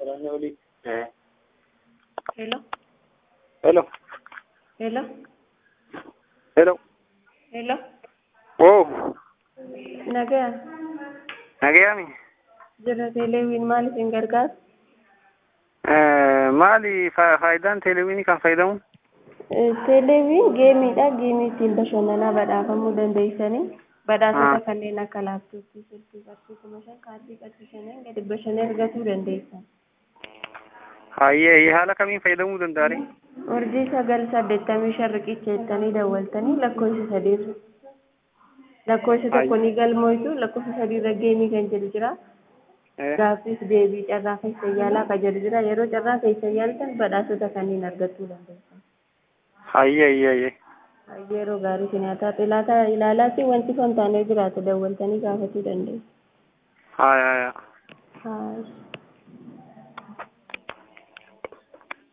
Hello. Hello. Hello. Hello. Hello. Oh, Naga. nagayami. Jira televiin maal isin gargaara? Maali faayidaan televiinii kan fayyadamu? Televiin geemiidha. Geemii ittiin bashannanaa badhaafamuu dandeessanii badhaasota kanneen akka laaptooppii, silkii qarshii 5,000 kaardii qarshii 5 gadi bashannee argachuu dandeessan. Hayyee haala kamiin fayyadamuu danda'ani? Urjii 985 riqicha jettanii dawwaltanii lakkoofsa sadii lakkoofsa tokko ni galmooftu lakkoofsa sadii irra geemii kan jedhu jira. Gaaffiif deebii carraa keessa yaalaa kan jedhu jira. Yeroo carraa keessa yaaltan badhaasota kanneen argachuu dandeessan. Hayyee. Yeroo gaarii sinaataa xilaataa ilaalaatti wanti kan taanee jiraatu dawwaltanii gaafachuu dandeessu. Haa. Haa.